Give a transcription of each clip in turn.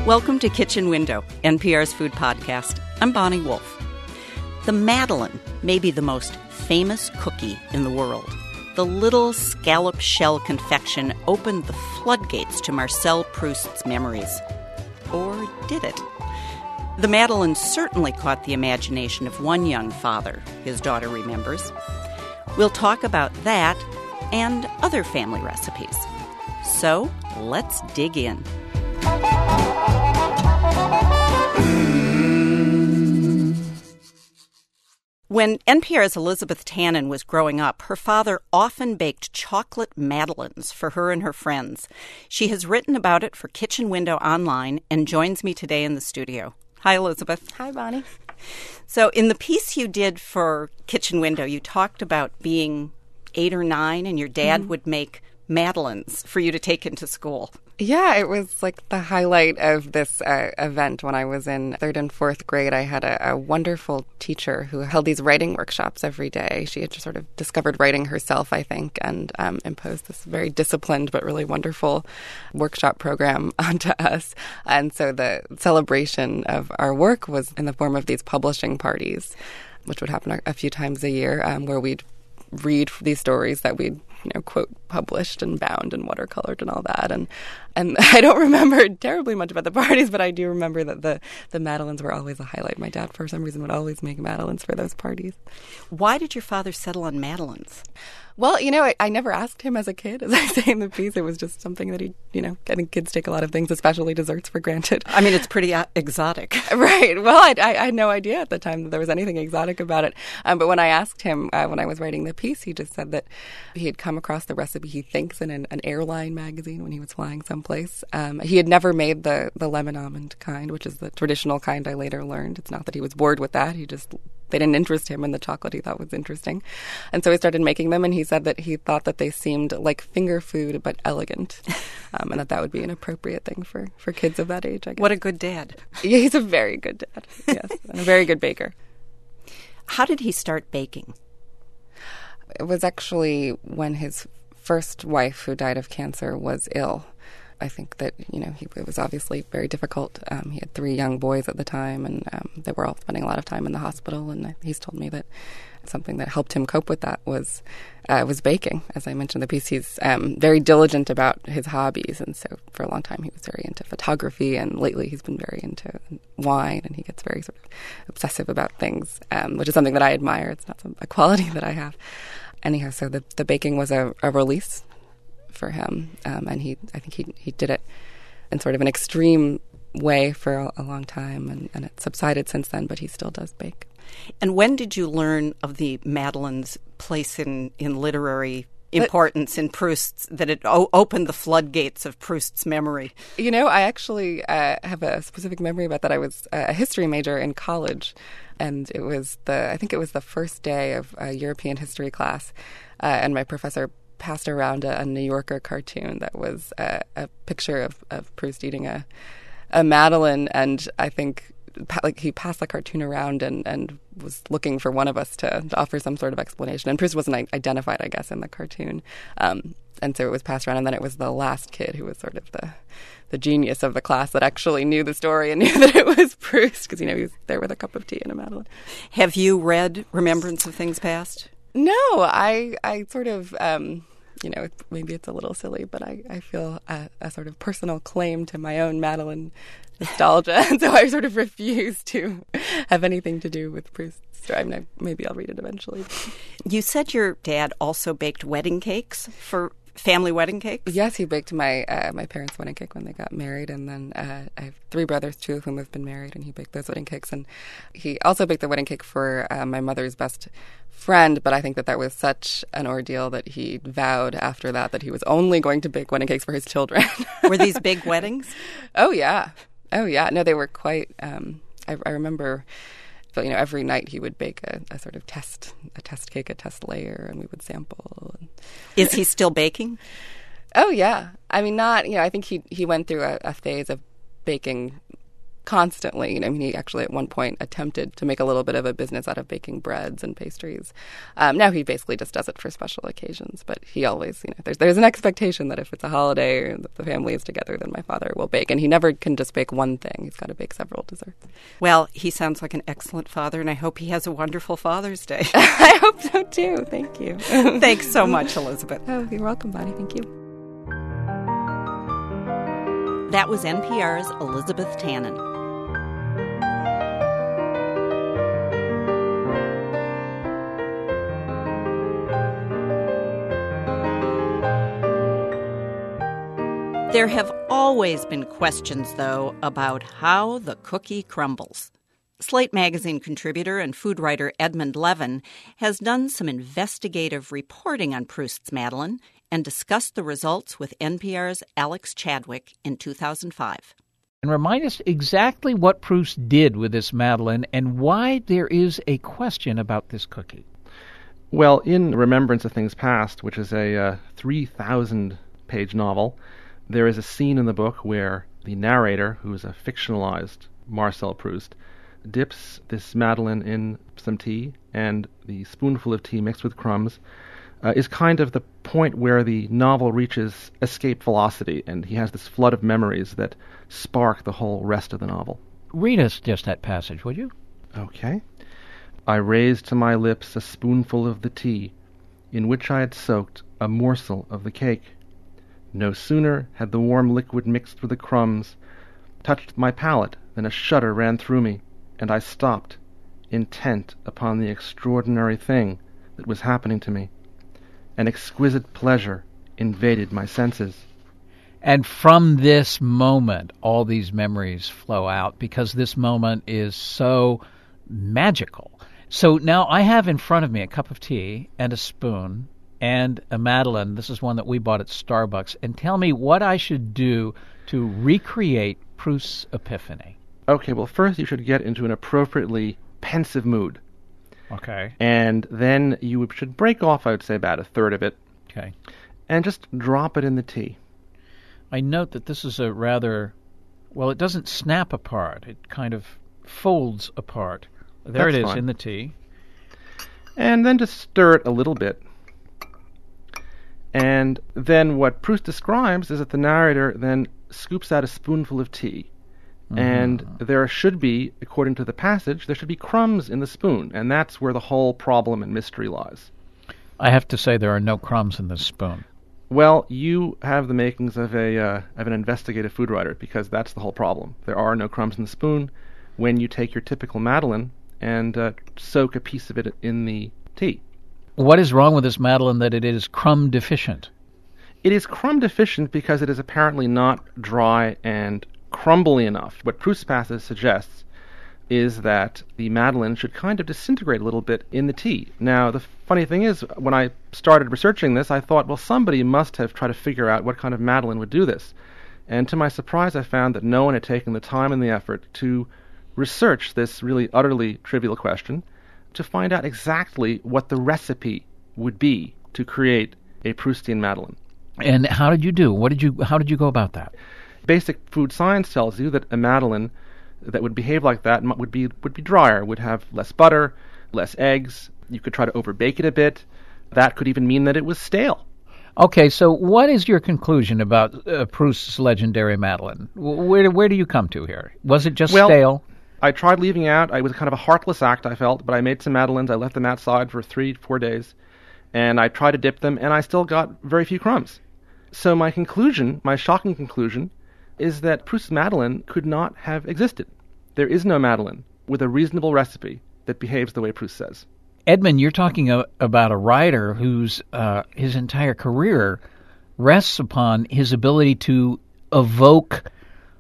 Welcome to Kitchen Window, NPR's food podcast. I'm Bonnie Wolf. The Madeleine may be the most famous cookie in the world. The little scallop shell confection opened the floodgates to Marcel Proust's memories. Or did it? The Madeleine certainly caught the imagination of one young father, his daughter remembers. We'll talk about that and other family recipes. So, let's dig in. When NPR's Elizabeth Tannen was growing up, her father often baked chocolate madeleines for her and her friends. She has written about it for Kitchen Window Online and joins me today in the studio. Hi, Elizabeth. Hi, Bonnie. So in the piece you did for Kitchen Window, you talked about being 8 or 9 and your dad would make madeleines for you to take into school. Yeah, it was like the highlight of this event when I was in 3rd and 4th grade. I had a wonderful teacher who held these writing workshops every day. She had just sort of discovered writing herself, I think, and imposed this very disciplined but really wonderful workshop program onto us. And so the celebration of our work was in the form of these publishing parties, which would happen a few times a year, where we'd read these stories that we'd, quote, published and bound and watercolored and all that. And I don't remember terribly much about the parties, but I do remember that the madeleines were always a highlight. My dad, for some reason, would always make madeleines for those parties. Why did your father settle on madeleines? Well, I never asked him as a kid, as I say in the piece. It was just something that he, I think kids take a lot of things, especially desserts, for granted. I mean, it's pretty exotic. Right. Well, I had no idea at the time that there was anything exotic about it. But when I asked him, when I was writing the piece, he just said that he had come across the recipe, he thinks, in an airline magazine when he was flying someplace. He had never made the lemon almond kind, which is the traditional kind I later learned. It's not that he was bored with that. They didn't interest him in the chocolate he thought was interesting. And so he started making them, and he said that he thought that they seemed like finger food but elegant, and that would be an appropriate thing for kids of that age, I guess. What a good dad. Yeah, he's a very good dad, yes, and a very good baker. How did he start baking? It was actually when his first wife, who died of cancer, was ill. I think that, it was obviously very difficult. He had 3 young boys at the time, and they were all spending a lot of time in the hospital. And he's told me that something that helped him cope with that was baking. As I mentioned in the piece, he's very diligent about his hobbies. And so for a long time, he was very into photography. And lately, he's been very into wine. And he gets very sort of obsessive about things, which is something that I admire. It's not a quality that I have. Anyhow, so the baking was a release for him, and I think he did it in sort of an extreme way for a long time, and it subsided since then, but he still does bake. And when did you learn of the Madeleine's place in literary importance in Proust's, that it opened the floodgates of Proust's memory? I actually have a specific memory about that. I was a history major in college, and I think it was the first day of a European history class, and my professor passed around a New Yorker cartoon that was a picture of Proust eating a madeleine, and I think he passed the cartoon around and was looking for one of us to offer some sort of explanation. And Proust wasn't identified, I guess, in the cartoon. And so it was passed around, and then it was the last kid who was sort of the genius of the class that actually knew the story and knew that it was Proust, because, he was there with a cup of tea and a madeleine. Have you read Remembrance of Things Past? No, I sort of, maybe it's a little silly, but I feel a sort of personal claim to my own Madeleine nostalgia, and so I sort of refuse to have anything to do with Proust's story. I mean, maybe I'll read it eventually. You said your dad also baked wedding cakes for family wedding cakes? Yes, he baked my parents' wedding cake when they got married, and then I have 3 brothers, 2 of whom have been married, and he baked those wedding cakes. And he also baked the wedding cake for my mother's best friend, but I think that was such an ordeal that he vowed after that he was only going to bake wedding cakes for his children. Were these big weddings? Oh, yeah. No, they were quite, I remember, every night he would bake a sort of test cake, a test layer, and we would sample. Is he still baking? Oh, yeah. I mean, not, I think he went through a phase of baking constantly. I mean, he actually at one point attempted to make a little bit of a business out of baking breads and pastries. Now he basically just does it for special occasions, but he always, there's an expectation that if it's a holiday or the family is together, then my father will bake. And he never can just bake one thing. He's got to bake several desserts. Well, he sounds like an excellent father, and I hope he has a wonderful Father's Day. I hope so, too. Thank you. Thanks so much, Elizabeth. Oh, you're welcome, Bonnie. Thank you. That was NPR's Elizabeth Tannen. There have always been questions, though, about how the cookie crumbles. Slate Magazine contributor and food writer Edmund Levin has done some investigative reporting on Proust's Madeleine and discussed the results with NPR's Alex Chadwick in 2005. And remind us exactly what Proust did with this Madeleine and why there is a question about this cookie. Well, in Remembrance of Things Past, which is a 3,000-page novel, there is a scene in the book where the narrator, who is a fictionalized Marcel Proust, dips this Madeleine in some tea, and the spoonful of tea mixed with crumbs is kind of the point where the novel reaches escape velocity, and he has this flood of memories that spark the whole rest of the novel. Read us just that passage, would you? Okay. I raised to my lips a spoonful of the tea, in which I had soaked a morsel of the cake. No sooner had the warm liquid mixed with the crumbs touched my palate than a shudder ran through me, and I stopped, intent upon the extraordinary thing that was happening to me. An exquisite pleasure invaded my senses. And from this moment, all these memories flow out because this moment is so magical. So now I have in front of me a cup of tea and a spoon and a Madeleine. This is one that we bought at Starbucks. And tell me what I should do to recreate Proust's Epiphany. Okay, well, first you should get into an appropriately pensive mood. Okay. And then you should break off, I would say, about a third of it. Okay. And just drop it in the tea. I note that this is a rather, well, it doesn't snap apart. It kind of folds apart. There That's it is fine. in the tea. And then just stir it a little bit. And then what Proust describes is that the narrator then scoops out a spoonful of tea. Mm-hmm. And there should be, according to the passage, there should be crumbs in the spoon. And that's where the whole problem and mystery lies. I have to say there are no crumbs in this spoon. Well, you have the makings of an investigative food writer, because that's the whole problem. There are no crumbs in the spoon when you take your typical Madeleine and soak a piece of it in the tea. What is wrong with this Madeleine that it is crumb deficient? It is crumb deficient because it is apparently not dry and crumbly enough. What Proust's passage suggests is that the Madeleine should kind of disintegrate a little bit in the tea. Now, the funny thing is, when I started researching this, I thought, well, somebody must have tried to figure out what kind of Madeleine would do this. And to my surprise, I found that no one had taken the time and the effort to research this really utterly trivial question to find out exactly what the recipe would be to create a Proustian Madeleine. And how did you do? How did you go about that? Basic food science tells you that a Madeleine that would behave like that would be drier, would have less butter, less eggs. You could try to overbake it a bit. That could even mean that it was stale. Okay, so what is your conclusion about Proust's legendary Madeleine? Where do you come to here? Was it just stale? I tried leaving out. It was kind of a heartless act, I felt, but I made some Madeleines. I left them outside for 3-4 days, and I tried to dip them, and I still got very few crumbs. So my conclusion, my shocking conclusion, is that Proust's Madeleine could not have existed. There is no Madeleine with a reasonable recipe that behaves the way Proust says. Edmund, you're talking about a writer whose his entire career rests upon his ability to evoke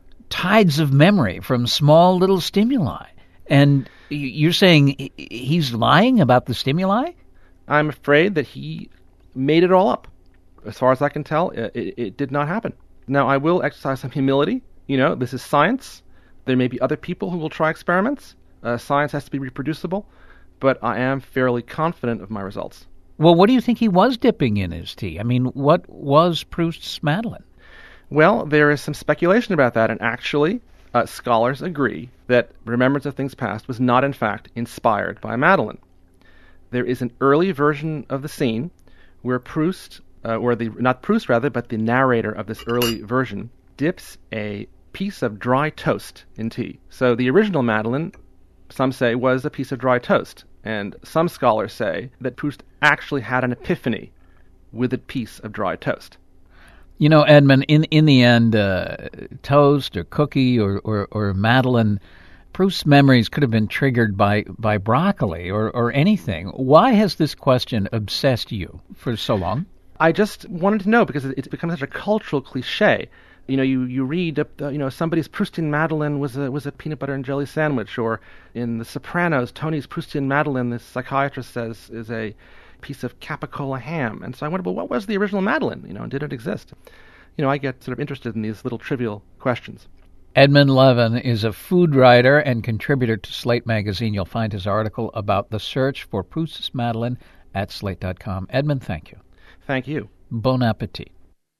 tides of memory from small little stimuli. And you're saying he's lying about the stimuli? I'm afraid that he made it all up. As far as I can tell, it did not happen. Now, I will exercise some humility. This is science. There may be other people who will try experiments. Science has to be reproducible. But I am fairly confident of my results. Well, what do you think he was dipping in his tea? I mean, what was Proust's Madeleine? Well, there is some speculation about that, and actually, scholars agree that Remembrance of Things Past was not, in fact, inspired by Madeleine. There is an early version of the scene where Proust, but the narrator of this early version, dips a piece of dry toast in tea. So the original Madeleine, some say, was a piece of dry toast. And some scholars say that Proust actually had an epiphany with a piece of dry toast. You know, Edmund, in the end, toast or cookie or Madeleine, Proust's memories could have been triggered by broccoli or anything. Why has this question obsessed you for so long? I just wanted to know because it's become such a cultural cliche. You know, you read, somebody's Proustian Madeleine was a peanut butter and jelly sandwich, or in The Sopranos, Tony's Proustian Madeleine, the psychiatrist says, is a piece of capicola ham. And so I wondered, well, what was the original Madeleine? And did it exist? I get sort of interested in these little trivial questions. Edmund Levin is a food writer and contributor to Slate magazine. You'll find his article about the search for Proust's Madeleine at slate.com. Edmund, thank you. Thank you. Bon appetit.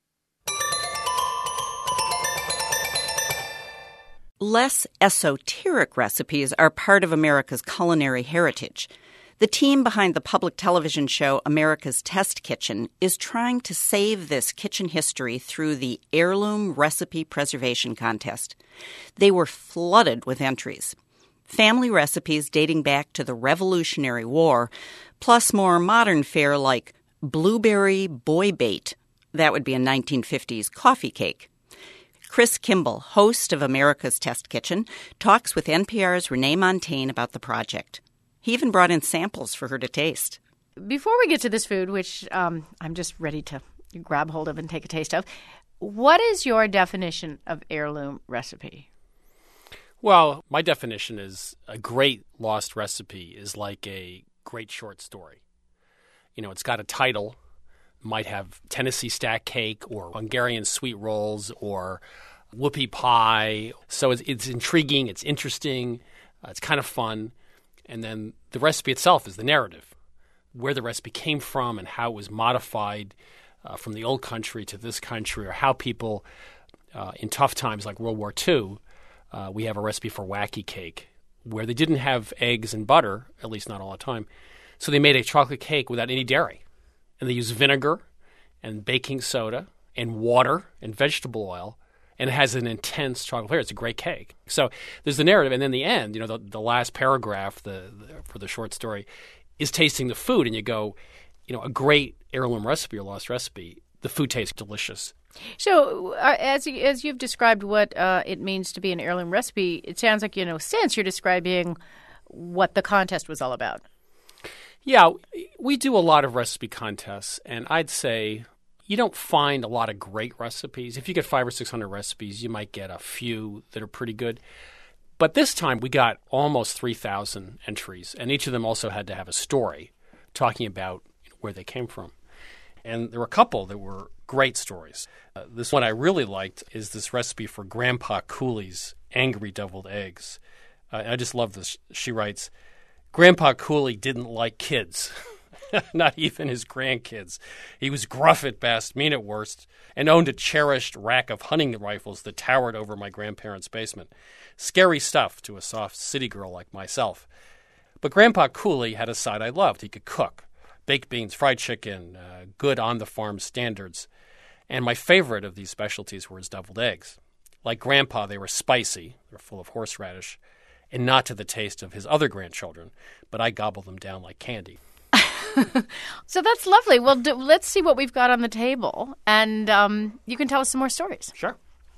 Less esoteric recipes are part of America's culinary heritage. The team behind the public television show America's Test Kitchen is trying to save this kitchen history through the Heirloom Recipe Preservation Contest. They were flooded with entries. Family recipes dating back to the Revolutionary War, plus more modern fare like blueberry boy bait. That would be a 1950s coffee cake. Chris Kimball, host of America's Test Kitchen, talks with NPR's Renee Montagne about the project. He even brought in samples for her to taste. Before we get to this food, which I'm just ready to grab hold of and take a taste of, what is your definition of heirloom recipe? Well, my definition is a great lost recipe is like a great short story. It's got a title, might have Tennessee stack cake or Hungarian sweet rolls or whoopie pie. So it's intriguing, it's interesting, it's kind of fun. And then the recipe itself is the narrative, where the recipe came from and how it was modified from the old country to this country, or how people in tough times like World War II, we have a recipe for wacky cake where they didn't have eggs and butter, at least not all the time. So they made a chocolate cake without any dairy. And they used vinegar and baking soda and water and vegetable oil. And it has an intense chocolate flavor. It's a great cake. So there's the narrative. And then the end, the last paragraph for the short story is tasting the food. And you go, a great heirloom recipe or lost recipe, the food tastes delicious. So as you've described what it means to be an heirloom recipe, it sounds like, since you're describing what the contest was all about. Yeah, we do a lot of recipe contests. And I'd say you don't find a lot of great recipes. If you get 500 or 600 recipes, you might get a few that are pretty good. But this time we got almost 3,000 entries, and each of them also had to have a story talking about where they came from. And there were a couple that were great stories. This one I really liked is this recipe for Grandpa Cooley's angry deviled eggs. I just love this. She writes, Grandpa Cooley didn't like kids. Not even his grandkids. He was gruff at best, mean at worst, and owned a cherished rack of hunting rifles that towered over my grandparents' basement. Scary stuff to a soft city girl like myself. But Grandpa Cooley had a side I loved. He could cook. Baked beans, fried chicken, good on-the-farm standards. And my favorite of these specialties were his deviled eggs. Like Grandpa, they were spicy. They were full of horseradish, and not to the taste of his other grandchildren, but I gobbled them down like candy. So that's lovely. Well, let's see what we've got on the table, and you can tell us some more stories. Sure.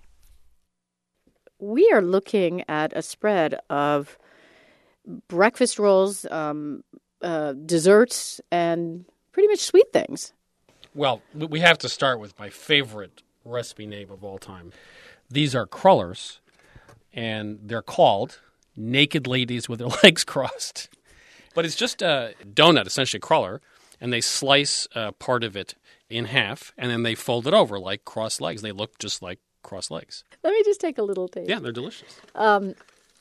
We are looking at a spread of breakfast rolls, desserts, and pretty much sweet things. Well, we have to start with my favorite recipe name of all time. These are crullers, and they're called naked ladies with their legs crossed. But it's just a donut, essentially a cruller, and they slice part of it in half, and then they fold it over like crossed legs. They look just like crossed legs. Let me just take a little taste. Yeah, they're delicious. Oh,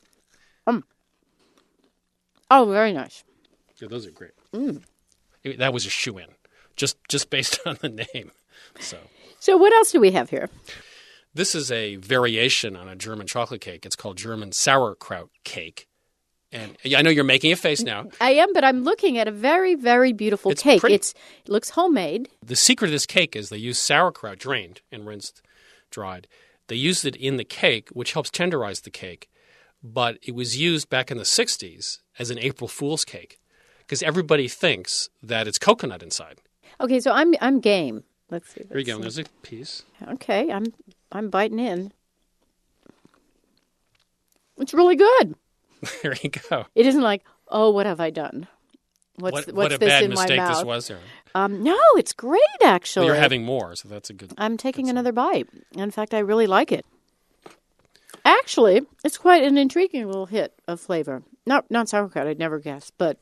very nice. Yeah, those are great. That was a shoo-in, just based on the name. So what else do we have here? This is a variation on a German chocolate cake. It's called German sauerkraut cake. And I know you're making a face now. I am, but I'm looking at a very, very beautiful cake. It looks homemade. The secret of this cake is they use sauerkraut drained and rinsed, dried. They used it in the cake, which helps tenderize the cake. But it was used back in the 60s as an April Fool's cake because everybody thinks that it's coconut inside. Okay, so I'm game. Let's see. Here you go. There's a piece. Okay, I'm biting in. It's really good. There you go. It isn't like, oh, what have I done? What's what a this bad in mistake my mouth? this was. No, it's great, actually. Well, you're having more, so that's a good. I'm taking another bite. In fact, I really like it. Actually, it's quite an intriguing little hit of flavor. Not sauerkraut, I'd never guess, but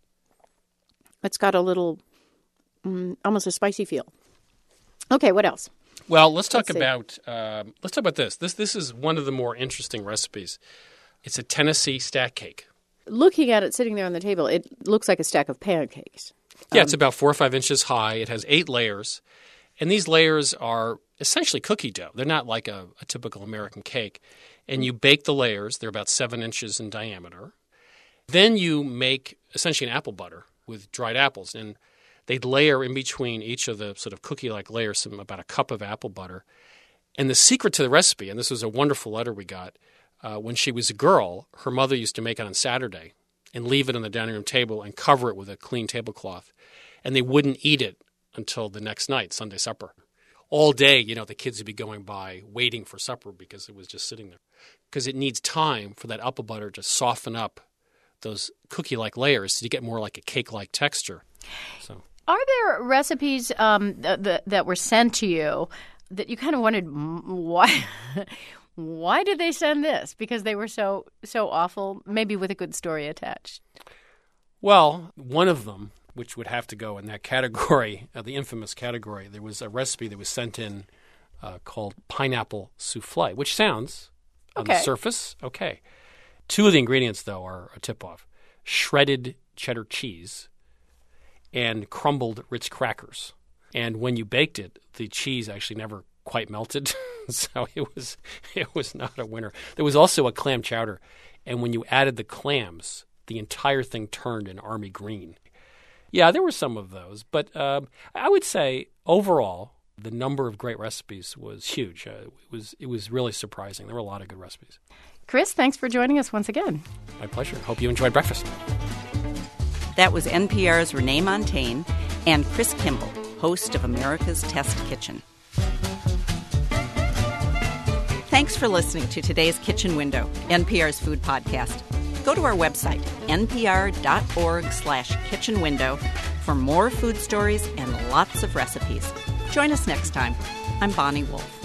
it's got a little, almost a spicy feel. Okay, what else? Well, let's talk about this. This is one of the more interesting recipes. It's a Tennessee stack cake. Looking at it sitting there on the table, it looks like a stack of pancakes. Yeah, it's about 4 or 5 inches high. It has 8 layers. And these layers are essentially cookie dough. They're not like a typical American cake. And you bake the layers. They're about 7 inches in diameter. Then you make essentially an apple butter with dried apples. And they'd layer in between each of the sort of cookie-like layers about a cup of apple butter. And the secret to the recipe, and this was a wonderful letter we got, when she was a girl, her mother used to make it on Saturday and leave it on the dining room table and cover it with a clean tablecloth. And they wouldn't eat it until the next night, Sunday supper. All day, the kids would be going by waiting for supper because it was just sitting there. Because it needs time for that apple butter to soften up those cookie-like layers so you get more like a cake-like texture. So, are there recipes that were sent to you that you kind of wondered why? Why did they send this? Because they were so awful, maybe with a good story attached. Well, one of them, which would have to go in that category, the infamous category, there was a recipe that was sent in called pineapple souffle, which sounds, on the surface, okay. 2 of the ingredients, though, are a tip-off. Shredded cheddar cheese and crumbled Ritz crackers. And when you baked it, the cheese actually never quite melted, so it was not a winner. There was also a clam chowder, and when you added the clams, the entire thing turned an army green. Yeah, there were some of those, but I would say overall the number of great recipes was huge. It was really surprising. There were a lot of good recipes. Chris, thanks for joining us once again. My pleasure. Hope you enjoyed breakfast. That was NPR's Renee Montagne and Chris Kimball, host of America's Test Kitchen. Thanks for listening to today's Kitchen Window, NPR's food podcast. Go to our website, npr.org/kitchenwindow, for more food stories and lots of recipes. Join us next time. I'm Bonnie Wolf.